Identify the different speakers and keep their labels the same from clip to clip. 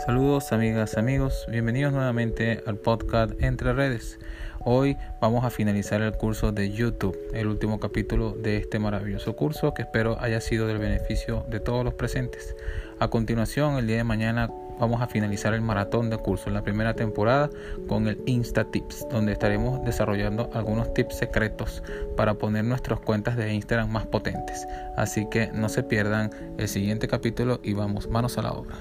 Speaker 1: Saludos amigas, amigos, bienvenidos nuevamente al podcast Entre Redes. Hoy vamos a finalizar el curso de YouTube, el último capítulo de este maravilloso curso que espero haya sido del beneficio de todos los presentes. A continuación, el día de mañana vamos a finalizar el maratón de curso, la primera temporada con el Insta Tips, donde estaremos desarrollando algunos tips secretos para poner nuestras cuentas de Instagram más potentes. Así que no se pierdan el siguiente capítulo y vamos, manos a la obra.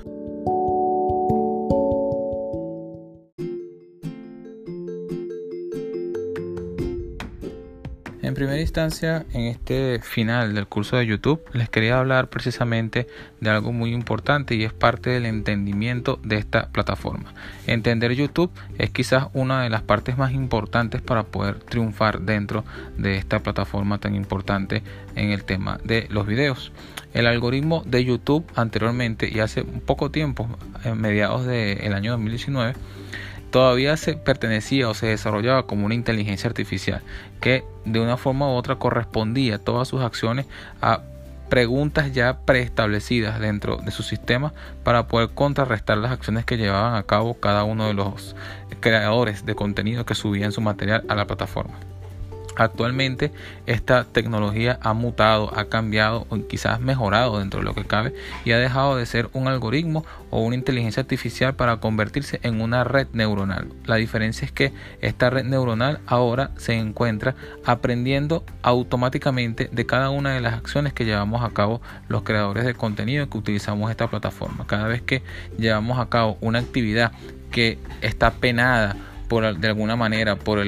Speaker 1: En primera instancia, en este final del curso de YouTube, les quería hablar precisamente de algo muy importante y es parte del entendimiento de esta plataforma. Entender YouTube es quizás una de las partes más importantes para poder triunfar dentro de esta plataforma tan importante en el tema de los videos. El algoritmo de YouTube anteriormente y hace un poco tiempo, en mediados del año 2019, todavía se pertenecía o se desarrollaba como una inteligencia artificial que de una forma u otra correspondía todas sus acciones a preguntas ya preestablecidas dentro de su sistema para poder contrarrestar las acciones que llevaban a cabo cada uno de los creadores de contenido que subían su material a la plataforma. Actualmente esta tecnología ha mutado, ha cambiado o quizás mejorado dentro de lo que cabe y ha dejado de ser un algoritmo o una inteligencia artificial para convertirse en una red neuronal. La diferencia es que esta red neuronal ahora se encuentra aprendiendo automáticamente de cada una de las acciones que llevamos a cabo los creadores de contenido que utilizamos esta plataforma. Cada vez que llevamos a cabo una actividad que está penada de alguna manera por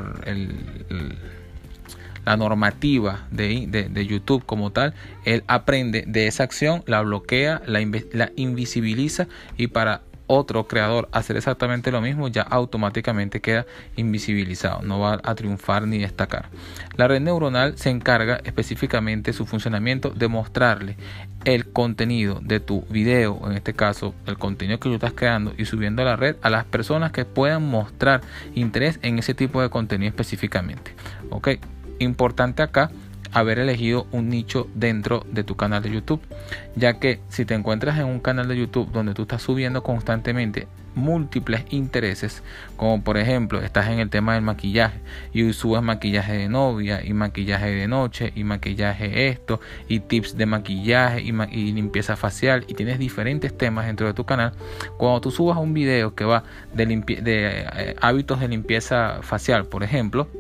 Speaker 1: la normativa de YouTube como tal, él aprende de esa acción, la bloquea, la invisibiliza y para otro creador hacer exactamente lo mismo ya automáticamente queda invisibilizado, no va a triunfar ni destacar. La red neuronal se encarga específicamente su funcionamiento de mostrarle el contenido de tu video, en este caso el contenido que tú estás creando y subiendo a la red a las personas que puedan mostrar interés en ese tipo de contenido específicamente. Ok, importante acá haber elegido un nicho dentro de tu canal de YouTube, ya que si te encuentras en un canal de YouTube donde tú estás subiendo constantemente múltiples intereses, como por ejemplo estás en el tema del maquillaje y subes maquillaje de novia y maquillaje de noche y maquillaje esto y tips de maquillaje y limpieza facial y tienes diferentes temas dentro de tu canal, cuando tú subas un video que va de hábitos de limpieza facial, por ejemplo,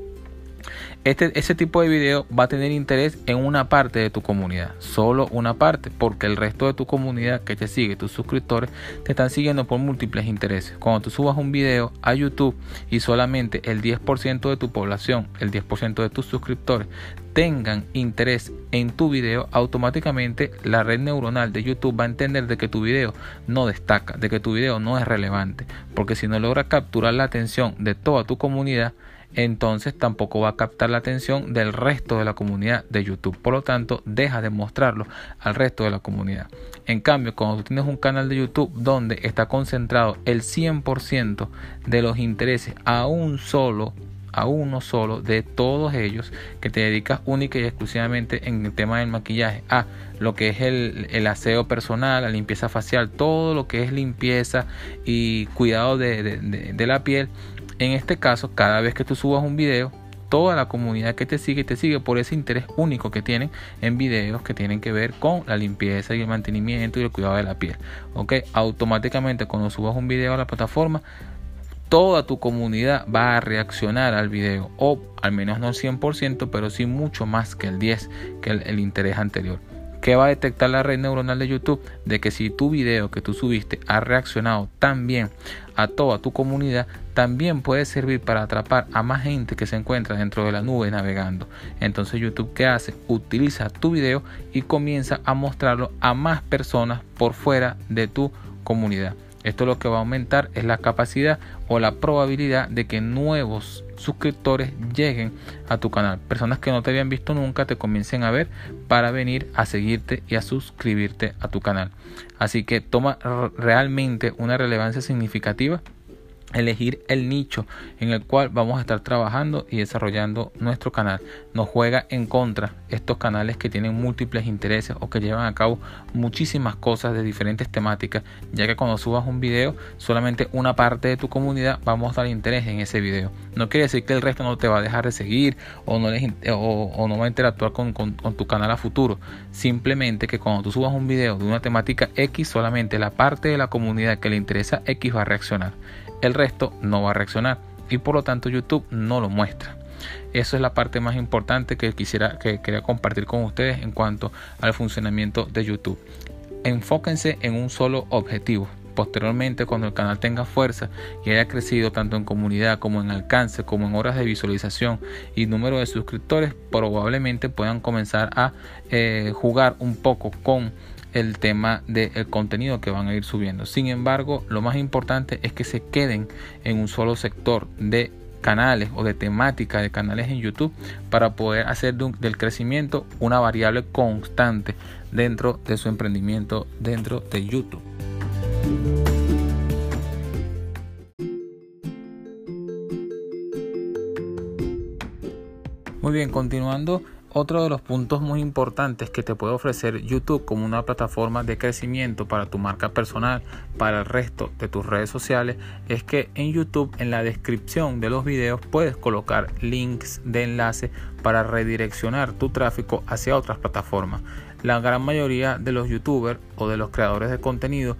Speaker 1: ese tipo de video va a tener interés en una parte de tu comunidad, solo una parte, porque el resto de tu comunidad que te sigue, tus suscriptores, te están siguiendo por múltiples intereses. Cuando tú subas un video a YouTube y solamente el 10% de tu población, el 10% de tus suscriptores tengan interés en tu video, automáticamente la red neuronal de YouTube va a entender de que tu video no destaca, de que tu video no es relevante, porque si no logra capturar la atención de toda tu comunidad, entonces tampoco va a captar la atención del resto de la comunidad de YouTube. Por lo tanto, deja de mostrarlo al resto de la comunidad. En cambio, cuando tú tienes un canal de YouTube donde está concentrado el 100% de los intereses a uno solo de todos ellos, que te dedicas única y exclusivamente en el tema del maquillaje a lo que es el aseo personal, la limpieza facial, todo lo que es limpieza y cuidado de la piel. En este caso, cada vez que tú subas un video, toda la comunidad que te sigue por ese interés único que tienen en videos que tienen que ver con la limpieza y el mantenimiento y el cuidado de la piel. Ok, automáticamente cuando subas un video a la plataforma, toda tu comunidad va a reaccionar al video, o al menos no el 100%, pero sí mucho más que el 10%, que el interés anterior. ¿Qué va a detectar la red neuronal de YouTube? De que si tu video que tú subiste ha reaccionado tan bien a toda tu comunidad, también puede servir para atrapar a más gente que se encuentra dentro de la nube navegando. Entonces YouTube, ¿qué hace? Utiliza tu video y comienza a mostrarlo a más personas por fuera de tu comunidad. Esto lo que va a aumentar es la capacidad o la probabilidad de que nuevos suscriptores lleguen a tu canal. Personas que no te habían visto nunca te comiencen a ver para venir a seguirte y a suscribirte a tu canal. Así que toma realmente una relevancia significativa elegir el nicho en el cual vamos a estar trabajando y desarrollando nuestro canal. Nos juega en contra estos canales que tienen múltiples intereses o que llevan a cabo muchísimas cosas de diferentes temáticas, ya que cuando subas un video solamente una parte de tu comunidad va a mostrar interés en ese video. No quiere decir que el resto no te va a dejar de seguir o no va a interactuar con tu canal a futuro. Simplemente que cuando tú subas un video de una temática X, solamente la parte de la comunidad que le interesa X va a reaccionar. El resto no va a reaccionar y por lo tanto YouTube no lo muestra. Eso es la parte más importante que quería compartir con ustedes en cuanto al funcionamiento de YouTube. Enfóquense en un solo objetivo. Posteriormente, cuando el canal tenga fuerza y haya crecido tanto en comunidad como en alcance, como en horas de visualización y número de suscriptores, probablemente puedan comenzar a jugar un poco con el tema del contenido que van a ir subiendo. Sin embargo, lo más importante es que se queden en un solo sector de canales o de temática de canales en YouTube para poder hacer del crecimiento una variable constante dentro de su emprendimiento dentro de YouTube. Muy bien, continuando. Otro de los puntos muy importantes que te puede ofrecer YouTube como una plataforma de crecimiento para tu marca personal, para el resto de tus redes sociales, es que en YouTube, en la descripción de los videos, puedes colocar links de enlace para redireccionar tu tráfico hacia otras plataformas. La gran mayoría de los youtubers o de los creadores de contenido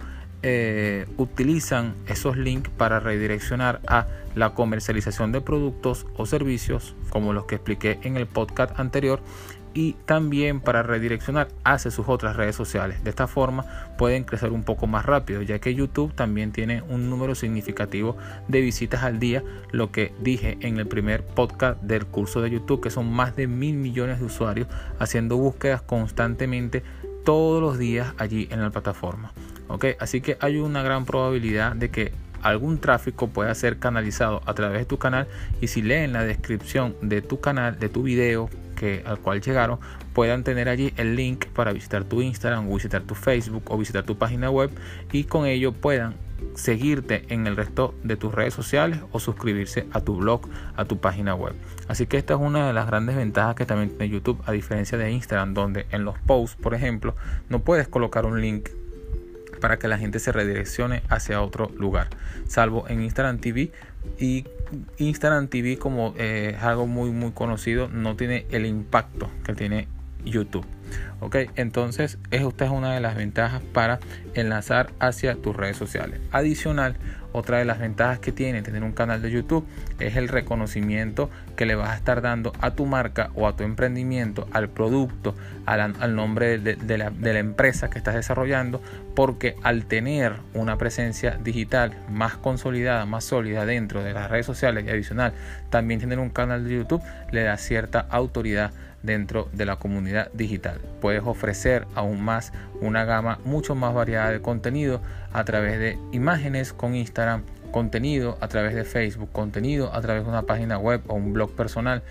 Speaker 1: utilizan esos links para redireccionar a la comercialización de productos o servicios como los que expliqué en el podcast anterior, y también para redireccionar hacia sus otras redes sociales. De esta forma pueden crecer un poco más rápido, ya que YouTube también tiene un número significativo de visitas al día, lo que dije en el primer podcast del curso de YouTube, que son más de 1.000 millones de usuarios haciendo búsquedas constantemente todos los días allí en la plataforma. Así que hay una gran probabilidad de que algún tráfico pueda ser canalizado a través de tu canal, y si leen la descripción de tu canal, de tu video al cual llegaron, puedan tener allí el link para visitar tu Instagram, o visitar tu Facebook, o visitar tu página web, y con ello puedan seguirte en el resto de tus redes sociales o suscribirse a tu blog, a tu página web. Así que esta es una de las grandes ventajas que también tiene YouTube, a diferencia de Instagram, donde en los posts, por ejemplo, no puedes colocar un link para que la gente se redireccione hacia otro lugar, salvo en Instagram TV. Y Instagram TV, como es algo muy conocido, no tiene el impacto que tiene YouTube. Entonces esta es una de las ventajas para enlazar hacia tus redes sociales. Adicional, otra de las ventajas que tiene tener un canal de YouTube es el reconocimiento que le vas a estar dando a tu marca o a tu emprendimiento, al producto, al nombre de la empresa que estás desarrollando, porque al tener una presencia digital más consolidada, más sólida dentro de las redes sociales, y adicional también tener un canal de YouTube, le da cierta autoridad dentro de la comunidad digital. Puedes ofrecer aún más una gama mucho más variada de contenido a través de imágenes con Instagram, contenido a través de Facebook, contenido a través de una página web o un blog personal,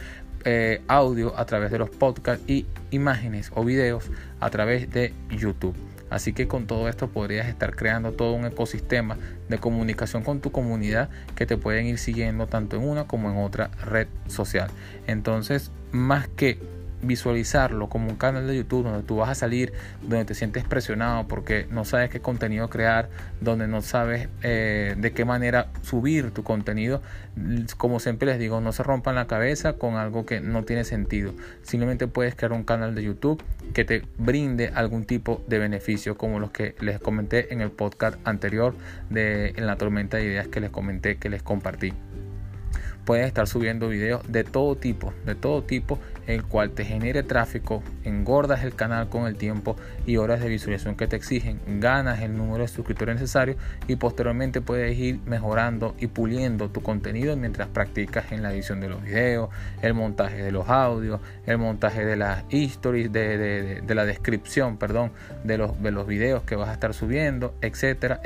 Speaker 1: audio a través de los podcasts y imágenes o videos a través de YouTube. Así que con todo esto podrías estar creando todo un ecosistema de comunicación con tu comunidad que te pueden ir siguiendo tanto en una como en otra red social. Entonces, más que visualizarlo como un canal de YouTube donde tú vas a salir, donde te sientes presionado porque no sabes qué contenido crear, donde no sabes de qué manera subir tu contenido, como siempre les digo, no se rompan la cabeza con algo que no tiene sentido. Simplemente puedes crear un canal de YouTube que te brinde algún tipo de beneficio, como los que les comenté en el podcast anterior en la tormenta de ideas que les comenté, que les compartí. Puedes estar subiendo videos de todo tipo, el cual te genere tráfico, engordas el canal con el tiempo y horas de visualización que te exigen, ganas el número de suscriptores necesario, y posteriormente puedes ir mejorando y puliendo tu contenido mientras practicas en la edición de los videos, el montaje de los audios, el montaje de las stories, de la descripción, de los videos que vas a estar subiendo, etcétera.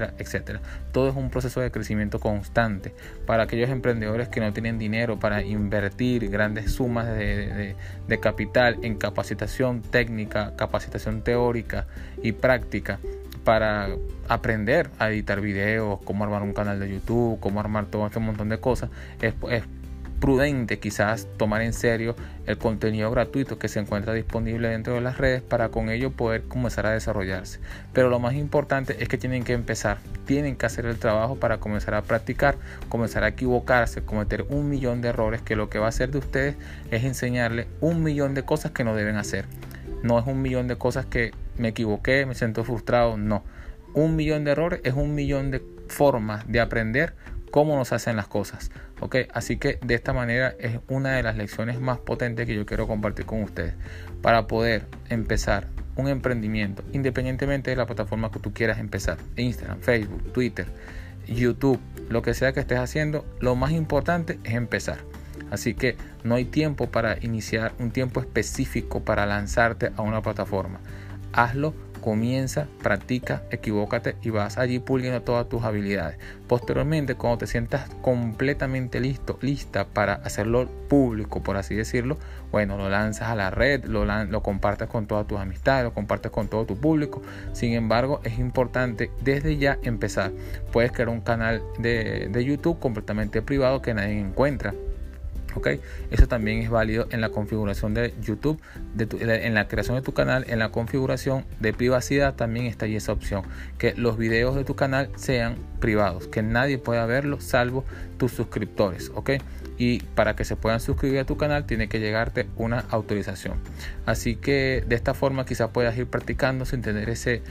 Speaker 1: Todo es un proceso de crecimiento constante para aquellos emprendedores que no tienen dinero para invertir grandes sumas de capital en capacitación técnica, capacitación teórica y práctica para aprender a editar videos, cómo armar un canal de YouTube, cómo armar todo este montón de cosas, es prudente quizás tomar en serio el contenido gratuito que se encuentra disponible dentro de las redes para con ello poder comenzar a desarrollarse. Pero lo más importante es que tienen que empezar, tienen que hacer el trabajo para comenzar a practicar, comenzar a equivocarse, cometer 1.000.000 de errores, que lo que va a hacer de ustedes es enseñarles 1.000.000 de cosas que no deben hacer. No es 1.000.000 de cosas que me equivoqué, me siento frustrado, no. 1.000.000 de errores es 1.000.000 de formas de aprender cómo nos hacen las cosas, ¿ok? Así que de esta manera es una de las lecciones más potentes que yo quiero compartir con ustedes para poder empezar un emprendimiento, independientemente de la plataforma que tú quieras empezar, Instagram, Facebook, Twitter, YouTube, lo que sea que estés haciendo, lo más importante es empezar. Así que no hay tiempo para iniciar, un tiempo específico para lanzarte a una plataforma. Hazlo. Comienza, practica, equivócate y vas allí puliendo todas tus habilidades. Posteriormente, cuando te sientas completamente lista para hacerlo público, por así decirlo, bueno, lo lanzas a la red, lo compartes con todas tus amistades, lo compartes con todo tu público. Sin embargo, es importante desde ya empezar. Puedes crear un canal de YouTube completamente privado que nadie encuentra. Okay. Eso también es válido en la configuración de YouTube, en la creación de tu canal, en la configuración de privacidad también está ahí esa opción, que los videos de tu canal sean privados, que nadie pueda verlos salvo tus suscriptores, ¿ok? Y para que se puedan suscribir a tu canal tiene que llegarte una autorización. Así que de esta forma quizás puedas ir practicando sin tener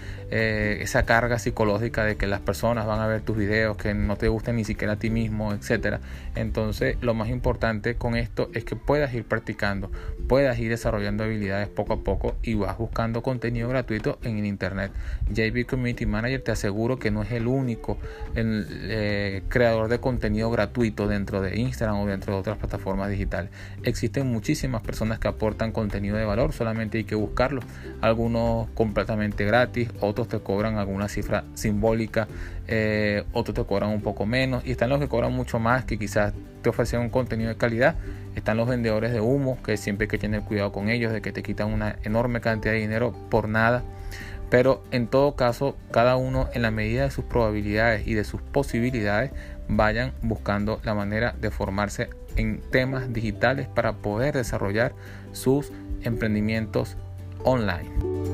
Speaker 1: esa carga psicológica de que las personas van a ver tus videos que no te gustan ni siquiera a ti mismo, etcétera. Entonces lo más importante con esto es que puedas ir practicando, puedas ir desarrollando habilidades poco a poco y vas buscando contenido gratuito en el internet. JB Community Manager, te aseguro que no es el único creador de contenido gratuito dentro de Instagram o dentro de otras plataformas digitales. Existen muchísimas personas que aportan contenido de valor, solamente hay que buscarlo. Algunos completamente gratis, otros te cobran alguna cifra simbólica, otros te cobran un poco menos, y están los que cobran mucho más, que quizás te ofrecen un contenido de calidad. Están los vendedores de humo, que siempre hay que tener cuidado con ellos, de que te quitan una enorme cantidad de dinero por nada. Pero en todo caso, cada uno en la medida de sus probabilidades y de sus posibilidades vayan buscando la manera de formarse en temas digitales para poder desarrollar sus emprendimientos online.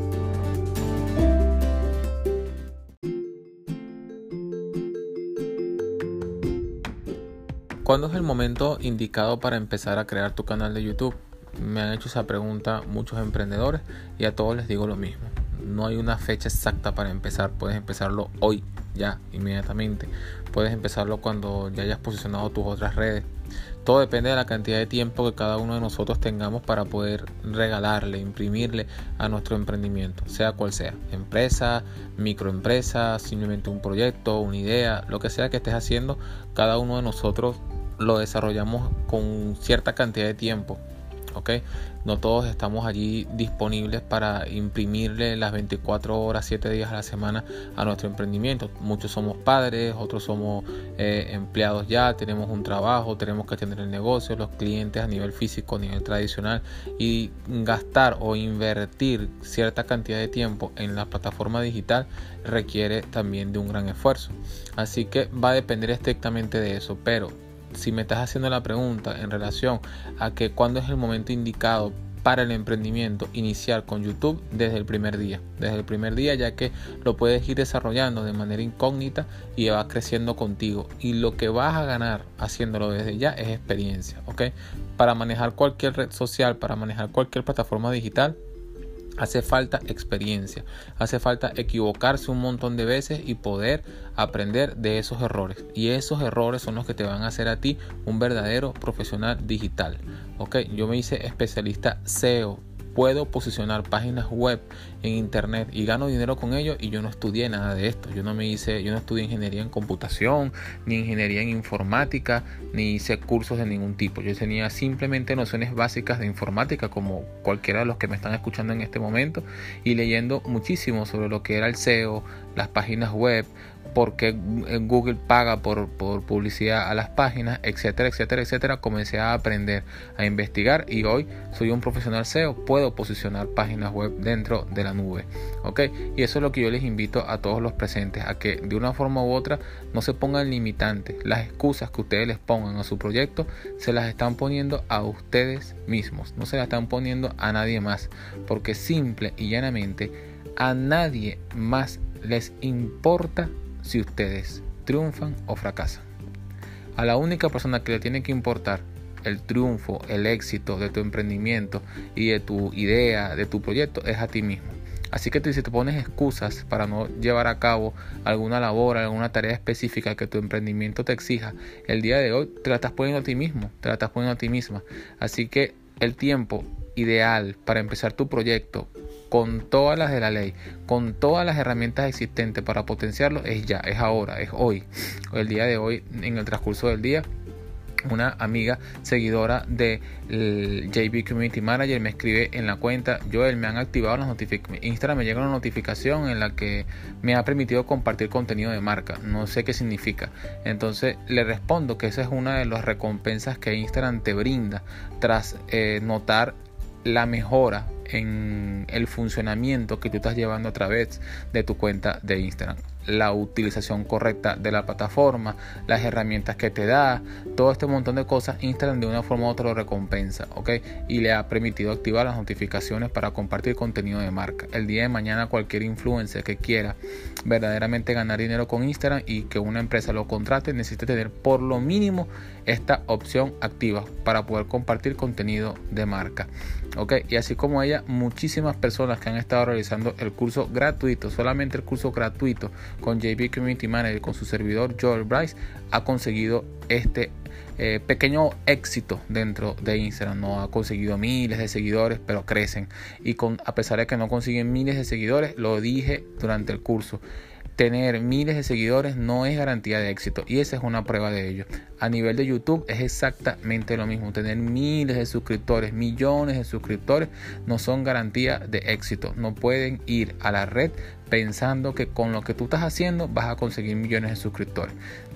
Speaker 1: ¿Cuándo es el momento indicado para empezar a crear tu canal de YouTube? Me han hecho esa pregunta muchos emprendedores y a todos les digo lo mismo. No hay una fecha exacta para empezar. Puedes empezarlo hoy, ya, inmediatamente. Puedes empezarlo cuando ya hayas posicionado tus otras redes. Todo depende de la cantidad de tiempo que cada uno de nosotros tengamos para poder regalarle, imprimirle a nuestro emprendimiento, sea cual sea, empresa, microempresa, simplemente un proyecto, una idea, lo que sea que estés haciendo, cada uno de nosotros lo desarrollamos con cierta cantidad de tiempo. ¿Okay? No todos estamos allí disponibles para imprimirle las 24 horas, 7 días a la semana a nuestro emprendimiento. Muchos somos padres, otros somos empleados ya, tenemos un trabajo, tenemos que atender el negocio, los clientes a nivel físico, a nivel tradicional, y gastar o invertir cierta cantidad de tiempo en la plataforma digital requiere también de un gran esfuerzo. Así que va a depender estrictamente de eso, pero si me estás haciendo la pregunta en relación a que cuándo es el momento indicado para el emprendimiento, iniciar con YouTube desde el primer día, ya que lo puedes ir desarrollando de manera incógnita y va creciendo contigo, y lo que vas a ganar haciéndolo desde ya es experiencia, ¿ok? Para manejar cualquier red social, para manejar cualquier plataforma digital, hace falta experiencia, hace falta equivocarse un montón de veces y poder aprender de esos errores. Y esos errores son los que te van a hacer a ti un verdadero profesional digital. Ok, yo me hice especialista SEO. Puedo posicionar páginas web en internet y gano dinero con ello, y yo no estudié nada de esto. Yo no estudié ingeniería en computación, ni ingeniería en informática, ni hice cursos de ningún tipo. Yo tenía simplemente nociones básicas de informática, como cualquiera de los que me están escuchando en este momento, y leyendo muchísimo sobre lo que era el SEO, las páginas web, por qué Google paga por publicidad a las páginas, etcétera, etcétera, etcétera. Comencé a aprender, a investigar, y hoy soy un profesional SEO, puedo posicionar páginas web dentro de la nube, ¿ok? Y eso es lo que yo les invito a todos los presentes, a que de una forma u otra no se pongan limitantes. Las excusas que ustedes les pongan a su proyecto se las están poniendo a ustedes mismos, no se las están poniendo a nadie más, porque simple y llanamente a nadie más les importa si ustedes triunfan o fracasan. A la única persona que le tiene que importar el triunfo, el éxito de tu emprendimiento y de tu idea, de tu proyecto, es a ti mismo. Así que si te pones excusas para no llevar a cabo alguna labor, alguna tarea específica que tu emprendimiento te exija, el día de hoy te la estás poniendo a ti mismo, te la estás poniendo a ti misma. Así que el tiempo ideal para empezar tu proyecto, con todas las de la ley, con todas las herramientas existentes para potenciarlo, es ya, es ahora, es hoy. El día de hoy, en el transcurso del día, una amiga seguidora de JB Community Manager me escribe en la cuenta: Joel, me han activado las notificaciones, Instagram me llega una notificación en la que me ha permitido compartir contenido de marca, no sé qué significa. Entonces le respondo que esa es una de las recompensas que Instagram te brinda tras notar la mejora en el funcionamiento que tú estás llevando a través de tu cuenta de Instagram, la utilización correcta de la plataforma, las herramientas que te da, todo este montón de cosas. Instagram de una forma u otra lo recompensa, ¿ok? Y le ha permitido activar las notificaciones para compartir contenido de marca. El día de mañana cualquier influencer que quiera verdaderamente ganar dinero con Instagram y que una empresa lo contrate, necesita tener por lo mínimo esta opción activa para poder compartir contenido de marca, ¿ok? Y así como ella, muchísimas personas que han estado realizando el curso gratuito, solamente el curso gratuito con JB Community Manager, con su servidor Joel Bryce, ha conseguido este pequeño éxito dentro de Instagram. No ha conseguido miles de seguidores, pero crecen, y a pesar de que no consiguen miles de seguidores, lo dije durante el curso, tener miles de seguidores no es garantía de éxito, y esa es una prueba de ello. A nivel de YouTube es exactamente lo mismo. Tener miles de suscriptores, millones de suscriptores, no son garantía de éxito. No pueden ir a la red pensando que con lo que tú estás haciendo vas a conseguir millones de suscriptores.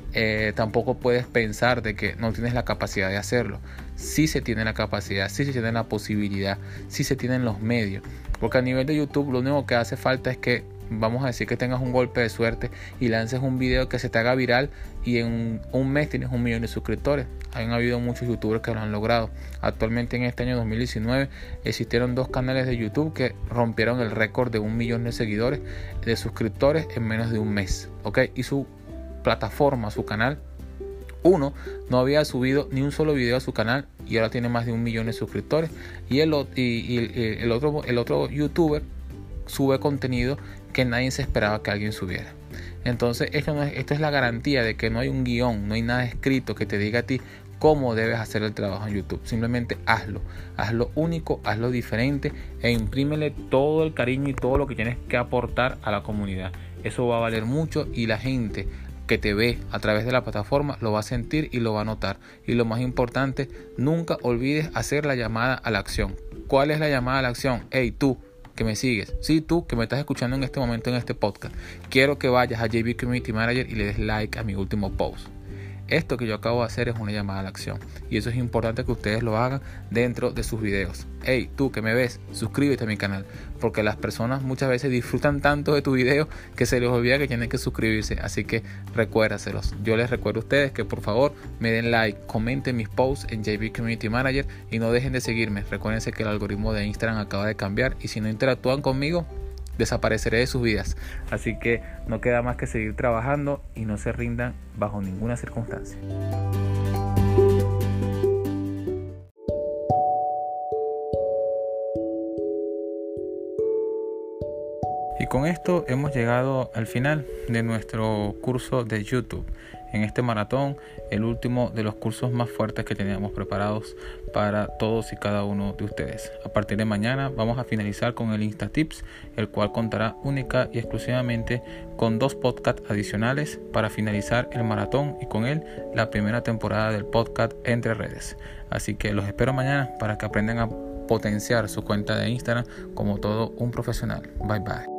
Speaker 1: Tampoco puedes pensar de que no tienes la capacidad de hacerlo. Sí se tiene la capacidad, sí se tiene la posibilidad, sí se tienen los medios, porque a nivel de YouTube lo único que hace falta es que, vamos a decir, que tengas un golpe de suerte y lances un video que se te haga viral y en un mes tienes 1 millón de suscriptores. Han habido muchos youtubers que lo han logrado. Actualmente, en este año 2019, existieron 2 canales de YouTube que rompieron el récord de 1 millón de seguidores, de suscriptores, en menos de un mes, ¿ok? Y su plataforma, su canal, uno no había subido ni un solo video a su canal y ahora tiene más de 1 millón de suscriptores, y el otro youtuber sube contenido que nadie se esperaba que alguien subiera. Entonces esto es la garantía de que no hay un guión, no hay nada escrito que te diga a ti cómo debes hacer el trabajo en YouTube. Simplemente hazlo único, hazlo diferente, e imprímele todo el cariño y todo lo que tienes que aportar a la comunidad. Eso va a valer mucho, y la gente que te ve a través de la plataforma lo va a sentir y lo va a notar. Y lo más importante, nunca olvides hacer la llamada a la acción. ¿Cuál es la llamada a la acción? Hey, tú que me sigues, sí, tú que me estás escuchando en este momento en este podcast, quiero que vayas a JB Community Manager y le des like a mi último post. Esto que yo acabo de hacer es una llamada a la acción, y eso es importante que ustedes lo hagan dentro de sus videos. Hey, tú que me ves, suscríbete a mi canal, porque las personas muchas veces disfrutan tanto de tu video que se les olvida que tienen que suscribirse. Así que recuérdaselos. Yo les recuerdo a ustedes que por favor me den like, comenten mis posts en JB Community Manager y no dejen de seguirme. Recuérdense que el algoritmo de Instagram acaba de cambiar, y si no interactúan conmigo, desapareceré de sus vidas. Así que no queda más que seguir trabajando y no se rindan bajo ninguna circunstancia. Y con esto hemos llegado al final de nuestro curso de YouTube. En este maratón, el último de los cursos más fuertes que teníamos preparados para todos y cada uno de ustedes. A partir de mañana vamos a finalizar con el InstaTips, el cual contará única y exclusivamente con 2 podcasts adicionales para finalizar el maratón, y con él la primera temporada del podcast Entre Redes. Así que los espero mañana para que aprendan a potenciar su cuenta de Instagram como todo un profesional. Bye bye.